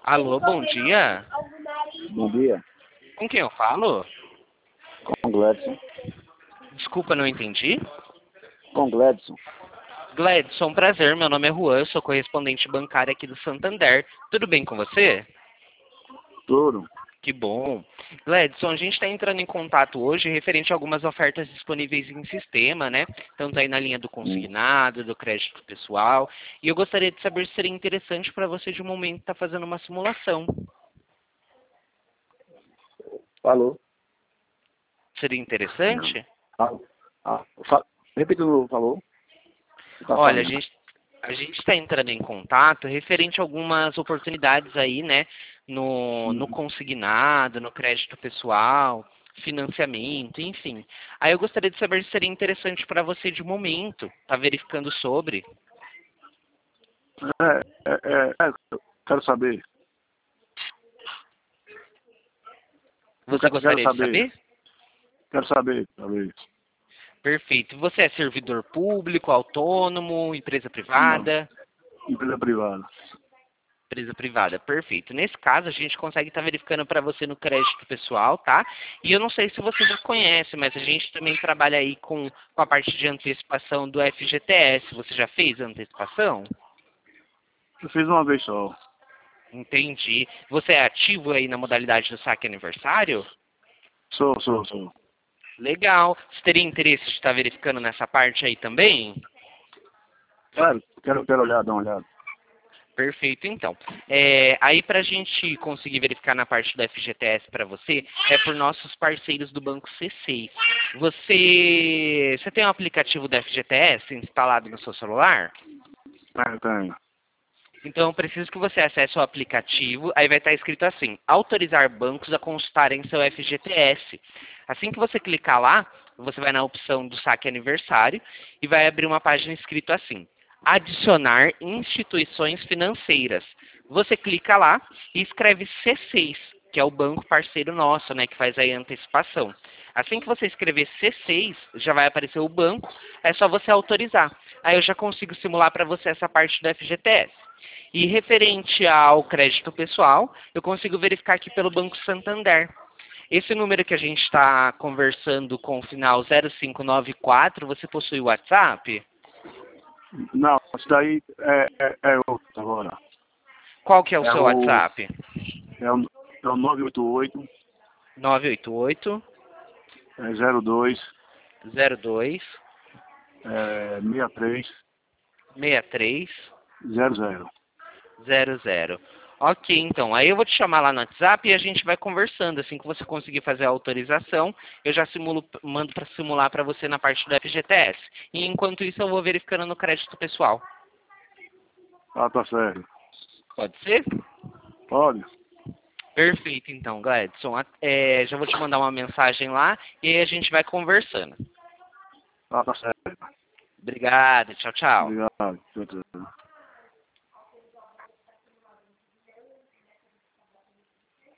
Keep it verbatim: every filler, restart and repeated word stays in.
Alô, bom dia. Bom dia, Com quem eu falo? com Gladson. Desculpa, não entendi. Com Gladson. Gladson, prazer. Meu nome é Juan, eu sou correspondente bancário aqui do Santander. Tudo bem com você? Tudo. Que bom. Gladson, a gente está entrando em contato hoje referente a algumas ofertas disponíveis em sistema, né? Tanto aí na linha do Hum. consignado, do crédito pessoal. E eu gostaria de saber se seria interessante para você de um momento estar fazendo uma simulação. Falou. Seria interessante? Ah, ah, fa Repita o novo, falou. Tá Olha, a falando. gente a gente está entrando em contato referente a algumas oportunidades aí, né, no, no Hum. consignado, no crédito pessoal, financiamento, enfim. Aí eu gostaria de saber se seria interessante para você de momento, tá verificando sobre. É, é, é, é, eu quero saber. Eu Você quero, quero gostaria de saber. saber? Quero saber, saber. Perfeito. Você é servidor público, autônomo, empresa Não. privada? Empresa privada. Empresa privada, perfeito. Nesse caso, a gente consegue estar verificando para você no crédito pessoal, tá? E eu não sei se você já conhece, mas a gente também trabalha aí com, com a parte de antecipação do F G T S. Você já fez a antecipação? Eu fiz uma vez só. Entendi. Você é ativo aí na modalidade do saque aniversário? Sou, sou, sou. Legal. Você teria interesse de estar verificando nessa parte aí também? Quero, quero, quero olhar, dar uma olhada. Perfeito, então. É, aí para a gente conseguir verificar na parte do F G T S para você, é por nossos parceiros do Banco C seis. Você, você tem um aplicativo do F G T S instalado no seu celular? Tenho, tenho. Então eu preciso que você acesse o aplicativo, aí vai estar escrito assim, autorizar bancos a consultarem seu F G T S. Assim que você clicar lá, você vai na opção do saque aniversário e vai abrir uma página escrito assim, adicionar instituições financeiras. Você clica lá e escreve C seis, que é o banco parceiro nosso, né, que faz aí a antecipação. Assim que você escrever C seis, já vai aparecer o banco, é só você autorizar. Aí eu já consigo simular para você essa parte do F G T S. E referente ao crédito pessoal, eu consigo verificar aqui pelo Banco Santander. Esse número que a gente está conversando com o final zero cinco nove quatro, você possui o WhatsApp? Não, isso daí é, é, é outro agora. Qual que é o É seu o, WhatsApp? é o, é o nove oito oito, nove oito oito, é zero dois, zero dois, é, seis três, seis três, zero zero. zero zero. Ok, então, aí eu vou te chamar lá no WhatsApp e a gente vai conversando. Assim que você conseguir fazer a autorização, eu já simulo, mando para simular para você na parte do F G T S. E enquanto isso, eu vou verificando no crédito pessoal. Ah, tá certo. Pode ser? Pode. Perfeito, então, Gladson. A- é, já vou te mandar uma mensagem lá e aí a gente vai conversando. Ah, tá certo. Obrigado, tchau, tchau. Obrigado. Tchau, tchau.